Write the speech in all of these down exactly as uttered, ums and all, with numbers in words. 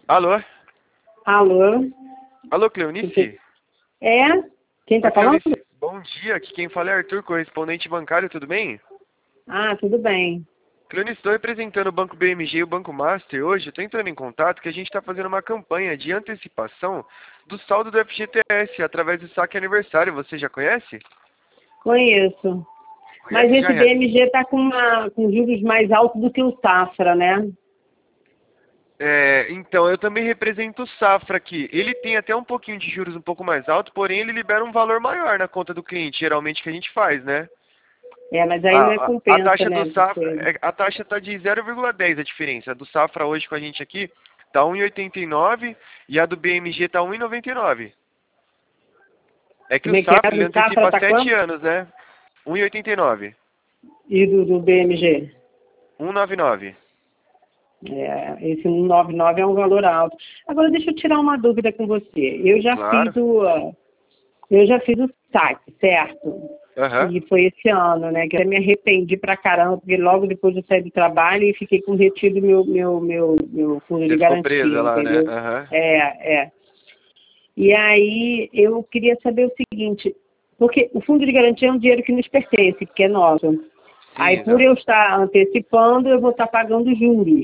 Alô? Alô? Alô, Cleonice? É? Quem tá Oi, falando? Cleonice, bom dia, aqui quem fala é Arthur, correspondente bancário, tudo bem? Ah, tudo bem. Cleonice, estou representando o Banco B M G e o Banco Master hoje, estou entrando em contato que a gente está fazendo uma campanha de antecipação do saldo do F G T S através do saque aniversário, você já conhece? Conheço. Mas Conhece já, esse Real? B M G tá com, uma, com juros mais altos do que o Safra, né? É, então, eu também represento o Safra aqui. Ele tem até um pouquinho de juros um pouco mais alto, porém ele libera um valor maior na conta do cliente, geralmente que a gente faz, né? É, mas aí não é A, a, a compensa, taxa né? do Safra, Você... é, a taxa está de zero vírgula dez a diferença. A do Safra hoje com a gente aqui tá um vírgula oitenta e nove e a do B M G tá um vírgula noventa e nove. É que Como o é que é? Safra ele Do Safra antecipa tá sete quanto? anos, né? um vírgula oitenta e nove. E do, do B M G? um vírgula noventa e nove. É, esse cento e noventa e nove é um valor alto. Agora, deixa eu tirar uma dúvida com você. Eu já Claro. fiz o, eu já fiz o saque, certo? Aham. E foi esse ano, né? Que eu me arrependi pra caramba, porque logo depois eu saí do trabalho e fiquei com retido meu, meu, meu, meu fundo Você de ficou garantia, presa lá, né? entendeu? Aham. É, é. E aí eu queria saber o seguinte, porque o fundo de garantia é um dinheiro que nos pertence, que é nosso. Sim, Aí por exato. eu estar antecipando, eu vou estar pagando juros.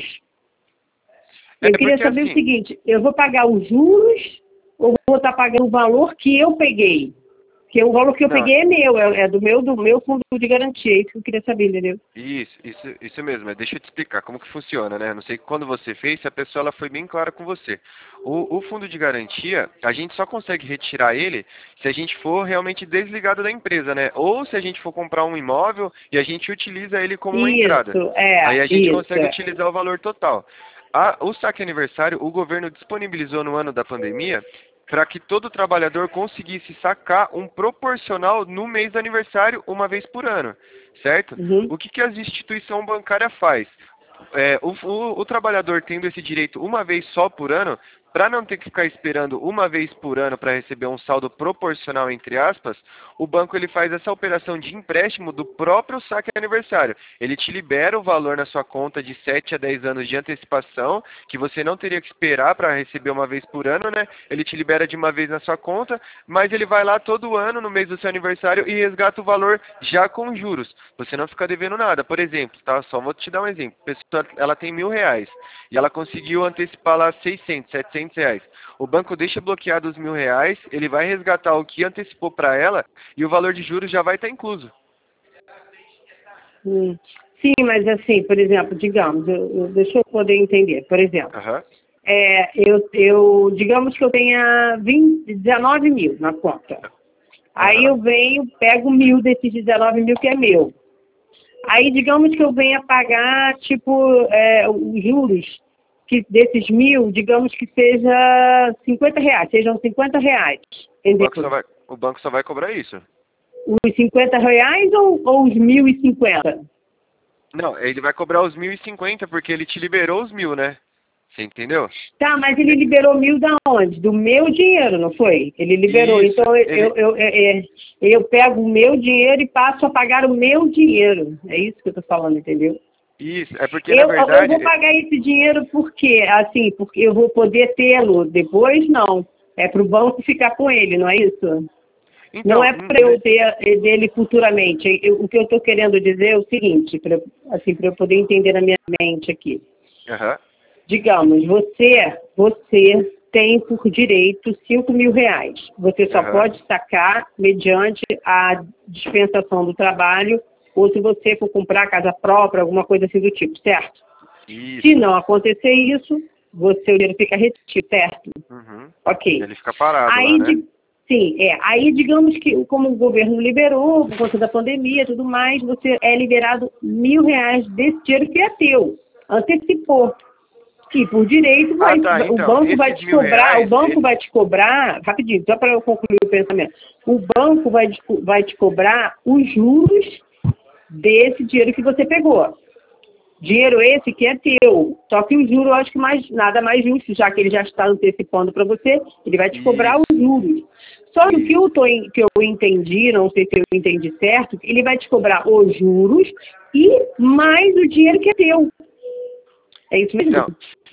É Eu queria porque saber o assim, seguinte, eu vou pagar os juros ou vou estar pagando o valor que eu peguei? Porque o valor que eu não, peguei é meu, é, é do meu do meu fundo de garantia, é isso que eu queria saber, entendeu? isso, isso, isso mesmo. É, deixa eu te explicar como que funciona, né? Não sei quando você fez, se a pessoa ela foi bem clara com você. O, o fundo de garantia, a gente só consegue retirar ele se a gente for realmente desligado da empresa, né? Ou se a gente for comprar um imóvel e a gente utiliza ele como uma entrada. Isso, é, Aí a gente isso. consegue utilizar o valor total. A- o saque aniversário, o governo disponibilizou no ano da pandemia para que todo trabalhador conseguisse sacar um proporcional no mês do aniversário uma vez por ano, certo? Uhum. O que, que a instituição bancária faz? É, o, o- o trabalhador tendo esse direito uma vez só por ano, para não ter que ficar esperando uma vez por ano para receber um saldo proporcional, entre aspas, o banco ele faz essa operação de empréstimo do próprio saque aniversário. Ele te libera o valor na sua conta de sete a dez anos de antecipação, que você não teria que esperar para receber uma vez por ano, né? Ele te libera de uma vez na sua conta, mas ele vai lá todo ano, no mês do seu aniversário, e resgata o valor já com juros. Você não fica devendo nada. Por exemplo, tá? Só vou te dar um exemplo. A pessoa, ela tem mil reais e ela conseguiu antecipar lá seiscentos, setecentos reais. O banco deixa bloqueado os mil reais, ele vai resgatar o que antecipou para ela e o valor de juros já vai estar incluso. Hum. Sim, mas assim, por exemplo, digamos, eu, eu- deixa eu poder entender. Por exemplo, Aham. é, eu, eu, digamos que eu tenha vinte, dezenove mil na conta. Aí Aham. eu venho, pego mil desses dezenove mil que é meu. Aí digamos que eu venha pagar, tipo, é, os juros que desses mil, digamos que seja cinquenta reais, sejam cinquenta reais. O banco só Entendeu? vai, o banco só vai cobrar isso. Os cinquenta reais ou, ou os mil e cinquenta? Não, ele vai cobrar os mil e cinquenta porque ele te liberou os mil, né? Você entendeu? Tá, mas ele liberou mil da onde? Do meu dinheiro, não foi? Ele liberou. Isso. Então eu, Ele, eu, eu, é, é, eu pego o meu dinheiro e passo a pagar o meu dinheiro. É isso que eu tô falando, entendeu? isso. É porque na Eu, eu verdade, vou pagar esse dinheiro por quê? Assim, porque eu vou poder tê-lo depois? Não. É para o banco ficar com ele, não é isso? Não então, é para eu ter dele futuramente. Eu- o que eu estou querendo dizer é o seguinte, pra, assim, para eu poder entender na minha mente aqui. aham, Digamos, você, você tem por direito cinco mil reais. Você só aham, pode sacar mediante a dispensação do trabalho ou se você for comprar casa própria, alguma coisa assim do tipo, certo? Se isso. não acontecer isso, você, o dinheiro fica retido, certo? Uhum. Ok. Ele fica parado lá, Aí, né? di- sim, é. Aí, digamos que, como o governo liberou, por conta da pandemia e tudo mais, você é liberado mil reais desse dinheiro que é teu. Antecipou. E por direito, Ah, vai, tá. o Então, banco vai esses te mil cobrar, o reais, banco esse... vai te cobrar, rapidinho, só para eu concluir o pensamento, o banco vai, te- vai te cobrar os juros desse dinheiro que você pegou. Dinheiro esse que é teu. Só que o juro eu acho que mais, nada mais justo, já que ele já está antecipando para você, ele vai te cobrar Isso, os juros. Só que o que isso. eu, tô, em- que eu entendi, não sei se eu entendi certo, ele vai te cobrar os juros e mais o dinheiro que é teu. É isso mesmo? Então,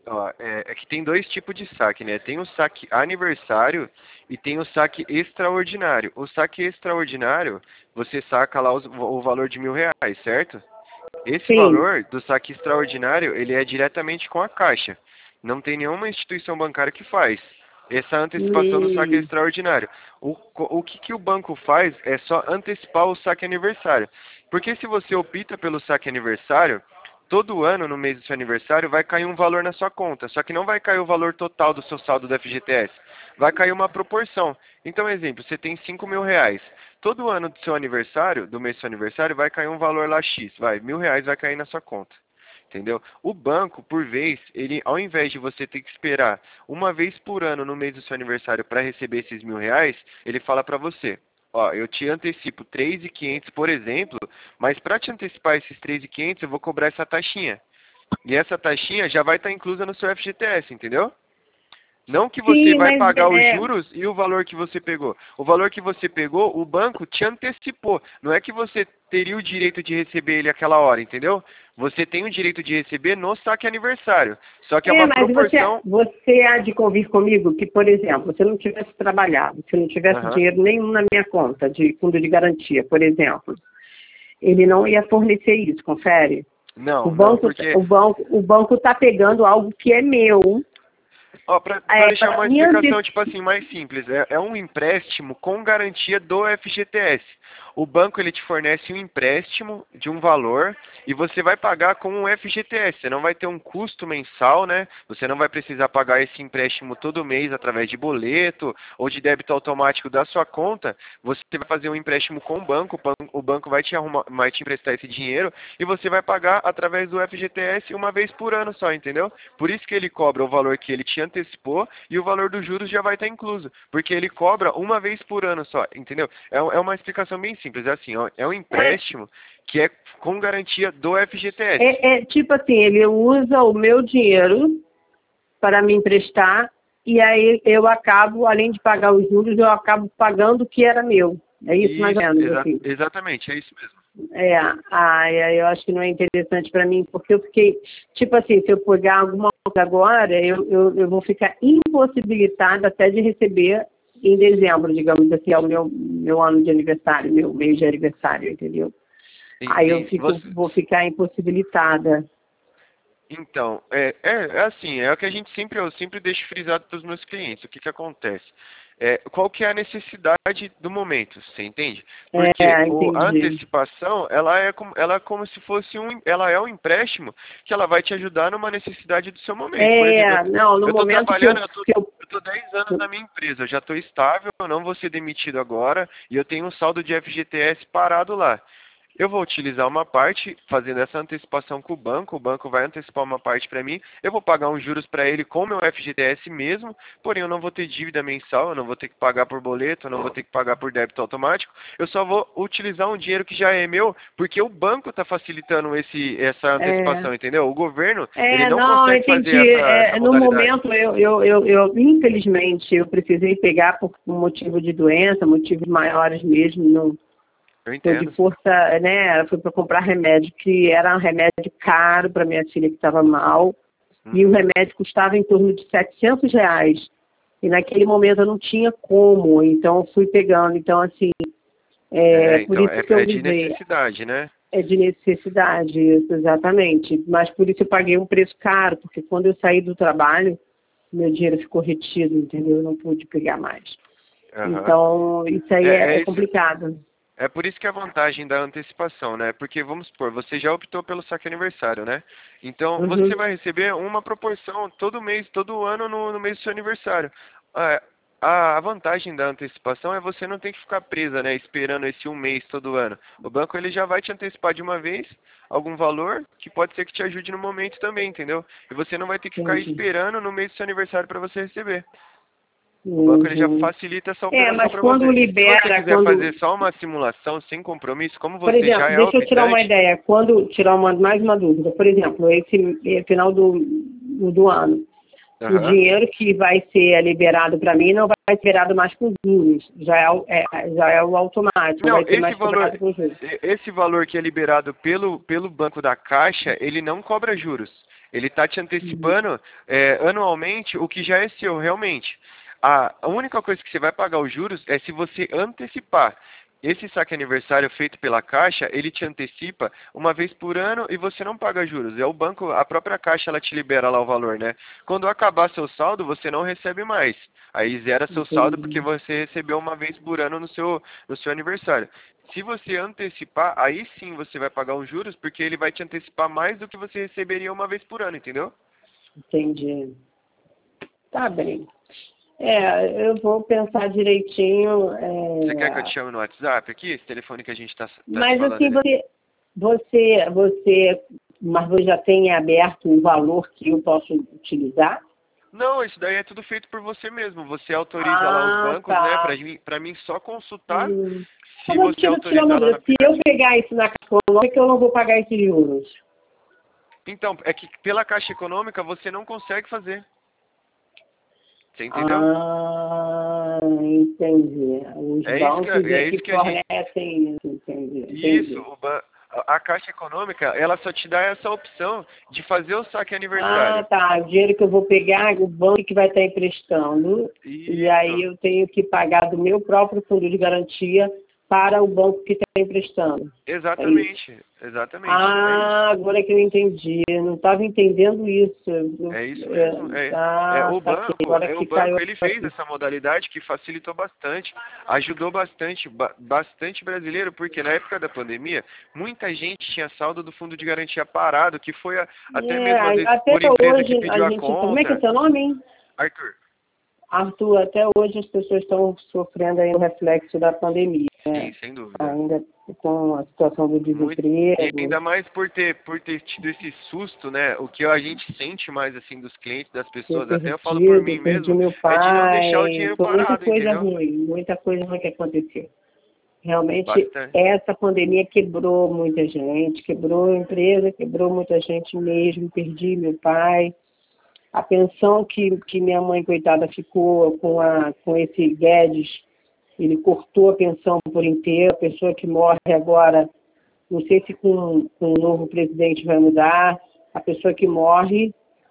Ó, é, é que tem dois tipos de saque, né? Tem o saque aniversário e tem o saque extraordinário. O saque extraordinário, você saca lá os- o valor de mil reais, certo? Esse Sim. valor do saque extraordinário, ele é diretamente com a Caixa. Não tem nenhuma instituição bancária que faz essa antecipação do saque Hum, extraordinário. O, co- o que, que o banco faz é só antecipar o saque aniversário. Porque se você opta pelo saque aniversário, todo ano, no mês do seu aniversário, vai cair um valor na sua conta. Só que não vai cair o valor total do seu saldo do F G T S. Vai cair uma proporção. Então, exemplo, você tem cinco mil reais. Todo ano do seu aniversário, do mês do seu aniversário, vai cair um valor lá X. Vai, mil reais vai cair na sua conta. Entendeu? O banco, por vez, ele, ao invés de você ter que esperar uma vez por ano no mês do seu aniversário para receber esses mil reais, ele fala para você, ó, eu te antecipo três mil e quinhentos, por exemplo, mas para te antecipar esses três mil e quinhentos, eu vou cobrar essa taxinha. E essa taxinha já vai estar inclusa no seu F G T S, entendeu? Não que você sim, vai mas pagar os é, juros e o valor que você pegou. O valor que você pegou, o banco te antecipou. Não é que você teria o direito de receber ele aquela hora, entendeu? Você tem o direito de receber no saque aniversário. Só que é é, uma mas você, proporção. você há de convir comigo que, por exemplo, se eu não tivesse trabalhado, se eu não tivesse Aham. dinheiro nenhum na minha conta de fundo de garantia, por exemplo, ele não ia fornecer isso, confere? O Não, não, banco, porque o banco, o banco está pegando algo que é meu, ó, para é, deixar para uma me explicação, antecipar. tipo assim, mais simples, é, é um empréstimo com garantia do F G T S. O banco, ele te fornece um empréstimo de um valor e você vai pagar com um F G T S. Você não vai ter um custo mensal, né? Você não vai precisar pagar esse empréstimo todo mês através de boleto ou de débito automático da sua conta. Você vai fazer um empréstimo com o banco, o banco, o banco vai te arrumar, vai te emprestar esse dinheiro e você vai pagar através do F G T S uma vez por ano só, entendeu? Por isso que ele cobra o valor que ele te antecipou e o valor dos juros já vai estar incluso, porque ele cobra uma vez por ano só, entendeu? É, é uma explicação bem simples, é assim, ó, é um empréstimo que é com garantia do F G T S. É, é tipo assim, ele usa o meu dinheiro para me emprestar e aí eu acabo, além de pagar os juros, eu acabo pagando o que era meu. É isso mais ou Isso, menos, exa assim. exatamente, é isso mesmo. É, ah, é, eu acho que não é interessante para mim, porque eu fiquei, tipo assim, se eu pegar alguma coisa agora, eu, eu, eu vou ficar impossibilitada até de receber em dezembro, digamos assim, é o meu, meu ano de aniversário, meu mês de aniversário, entendeu? Aí eu Entendi. fico, Você, vou ficar impossibilitada. então, é, é, é assim, é o que a gente sempre, eu sempre deixo frisado para os meus clientes. O que que acontece? É, qual que é a necessidade do momento, você entende? Porque É, o, a entendi. antecipação, ela é, como, ela é como se fosse um, ela é um empréstimo que ela vai te ajudar numa necessidade do seu momento. Por exemplo, É, não, no eu estou momento que eu, trabalhando, eu tô, que eu, eu tô dez anos na minha empresa, eu já estou estável, eu não vou ser demitido agora e eu tenho um saldo de F G T S parado lá. Eu vou utilizar uma parte, fazendo essa antecipação com o banco, o banco vai antecipar uma parte para mim, eu vou pagar uns juros para ele com o meu F G T S mesmo, porém eu não vou ter dívida mensal, eu não vou ter que pagar por boleto, eu não vou ter que pagar por débito automático, eu só vou utilizar um dinheiro que já é meu, porque o banco está facilitando esse, essa é, antecipação, entendeu? O governo, ele é, não não, consegue fazer entendi. essa, essa É, no modalidade. momento, eu, eu, eu, eu, infelizmente, eu precisei pegar por um motivo de doença, motivos maiores mesmo, não Eu foi de entendo. força, né? Foi para comprar remédio, que era um remédio caro para minha filha que estava mal, e o Uhum. remédio custava em torno de setecentos reais. E naquele momento eu não tinha como, então eu fui pegando. Então, assim, é É, por então, isso é, que eu é de visei. necessidade, né? É de necessidade, isso, exatamente. Mas por isso eu paguei um preço caro, porque quando eu saí do trabalho, meu dinheiro ficou retido, entendeu? Eu não pude pegar mais. Aham. Então, isso aí É, é, é é isso. complicado. É por isso que é a vantagem da antecipação, né? Porque, vamos supor, você já optou pelo saque aniversário, né? Então, você Uhum. vai receber uma proporção todo mês, todo ano no, no mês do seu aniversário. Ah, A, a vantagem da antecipação é você não ter que ficar presa, né? Esperando esse um mês todo ano. O banco, ele já vai te antecipar de uma vez algum valor que pode ser que te ajude no momento também, entendeu? E você não vai ter que ficar Entendi. esperando no mês do seu aniversário para você receber. O banco ele já Uhum. facilita essa É, operação mas para quando você. Se você libera, quiser quando, fazer só uma simulação sem compromisso, como por você já exemplo, é deixa eu tirar uma optante, ideia, quando tirar uma, mais uma dúvida, por exemplo, esse eh, final do, do ano, o aham. dinheiro que vai ser liberado para mim não vai ser liberado mais com juros, já é, o- é, já é o automático, não Não, vai ser esse mais valor, cobrado com juros. e- esse valor que é liberado pelo, pelo banco da Caixa, ele não cobra juros. Ele está te antecipando é, anualmente o que já é seu, realmente. A, a única coisa que você vai pagar os juros é se você antecipar. Esse saque aniversário feito pela Caixa, ele te antecipa uma vez por ano e você não paga juros. É o banco, a própria Caixa, ela te libera lá o valor, né? Quando acabar seu saldo, você não recebe mais. Aí zera seu saldo porque Entendi. você recebeu uma vez por ano no seu, no seu aniversário. Se você antecipar, aí sim você vai pagar os juros, porque ele vai te antecipar mais do que você receberia uma vez por ano, entendeu? Entendi. Tá bem. É, eu vou pensar direitinho. Você quer que eu É... te chame no WhatsApp aqui? Esse telefone que a gente está tá tá se Mas falando, assim, ele... você, você, você, mas você já tem aberto um valor que eu posso utilizar? Não, isso daí é tudo feito por você mesmo. Você autoriza lá os Ah, bancos, né? Pra tá. mim, pra mim só consultar Hum. se Agora, você deixa eu tirar uma autorizar lá no dúvida. Se eu aplicativo. pegar isso na Caixa Econômica, eu não vou pagar esses juros. Então, é que pela Caixa Econômica você não consegue fazer. Você entendeu? Ah, entendi. Os É isso que, bancos é é que isso que a gente... fornecem isso, entendi, Isso, entendi. o ba- a a Caixa Econômica, ela só te dá essa opção de fazer o saque Ah, aniversário. tá. O dinheiro que eu vou pegar, o banco que vai estar emprestando, e aí Isso, eu tenho que pagar do meu próprio fundo de garantia para o banco que está emprestando. É isso. exatamente, exatamente, é isso. Ah, agora que eu entendi. Eu não estava entendendo isso. Eu- É isso mesmo. é, É, é ah, o saquei. banco, Agora é o que caiu banco, ele fez aqui. essa modalidade que facilitou bastante, ajudou bastante, ba- bastante brasileiro, porque na época da pandemia, muita gente tinha saldo do fundo de garantia parado, que foi a- até É, mesmo às vezes até por empresa que hoje a pediu a gente. Como é que é conta. seu nome, hein? Arthur, Arthur, até hoje as pessoas estão sofrendo aí o reflexo da pandemia, sim, né? sem dúvida. Ainda com a situação do Muito, e desemprego. ainda mais por ter, por ter tido esse susto, né? O que a gente sente mais assim dos clientes, das Ter pessoas, até eu falo por perdido, mim perdi mesmo, meu é de não deixar o pai, dinheiro foi muita parado, coisa entendeu? ruim, muita coisa ruim que aconteceu. Realmente, Bastante. essa pandemia quebrou muita gente, quebrou a empresa, quebrou muita gente mesmo, perdi meu pai. A pensão que, que minha mãe, coitada, ficou com, a, com esse Guedes, ele cortou a pensão por inteiro, a pessoa que morre agora, não sei se com, com o novo presidente vai mudar, a pessoa que morre,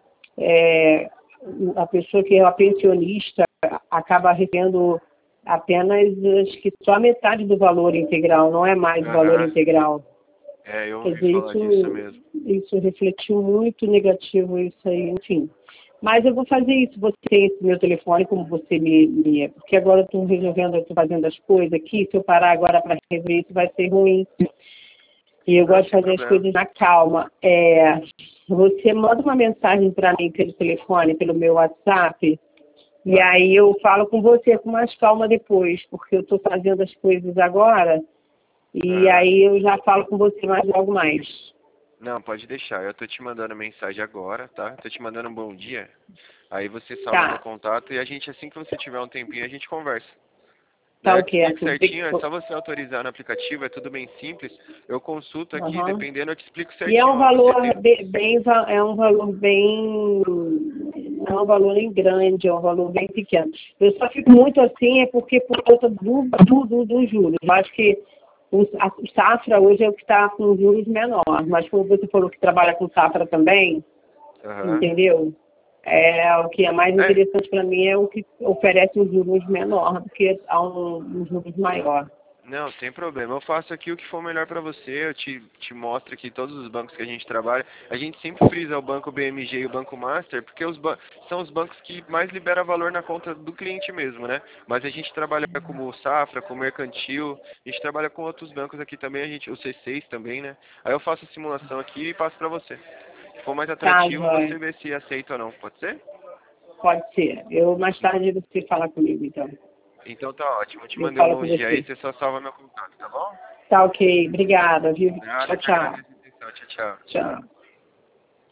é, a pessoa que é a pensionista acaba recebendo apenas, acho que só metade do valor integral, não é mais o valor Aham. integral. É, eu Quer ouvi dizer, falar disso isso, mesmo. isso refletiu muito negativo, isso aí, enfim. Mas eu vou fazer isso, você tem esse meu telefone, como você me... me porque agora eu estou resolvendo, eu estou fazendo as coisas aqui, se eu parar agora para resolver isso vai ser ruim. E eu Não, gosto de sem fazer as problema. coisas na calma. É, você manda uma mensagem para mim pelo telefone, pelo meu WhatsApp, e Tá. aí eu falo com você com mais calma depois, porque eu estou fazendo as coisas agora, e Aham. aí eu já falo com você mais logo mais. Não, pode deixar. Eu tô te mandando mensagem agora, tá? Tô te mandando um bom dia. Aí você salva meu Tá, contato e a gente, assim que você tiver um tempinho, a gente conversa. Daí tá eu te ok, explico Arthur. Tem que- certinho, é só você autorizar no aplicativo, é tudo bem simples. Eu consulto aqui, Aham. dependendo, eu te explico E é certinho, um ó, você valor tem... be- bem, va- é um valor bem, não é um valor nem grande, é um valor bem pequeno. Eu só fico muito assim, é porque por conta do, do, do, dos juros. Eu acho que o, a, o safra hoje é o que está com juros menores, mas como você falou que trabalha com safra também, Aham. entendeu? É, o que é mais É, interessante para mim é o que oferece um juros menor do que a um, um juros maior. não, sem problema. Eu faço aqui o que for melhor para você. Eu te, te mostro aqui todos os bancos que a gente trabalha. A gente sempre frisa o banco B M G e o banco Master, porque os ban- são os bancos que mais liberam valor na conta do cliente mesmo, né? Mas a gente trabalha como Safra, com Mercantil. A gente trabalha com outros bancos aqui também. A gente, o C seis também, né? Aí eu faço a simulação aqui e passo para você. Se for mais Tá, atrativo, você Joia. vê se aceita ou não. Pode ser? Pode ser. Eu mais tarde você fala comigo, então. Então tá ótimo. Eu te Eu mandei um falo bom com dia aí. você. Você só salva meu contato, tá bom? Tá ok. Obrigada, viu? Nada, Tchau, eu que tchau. agradeço a atenção. Tchau, tchau. Tchau.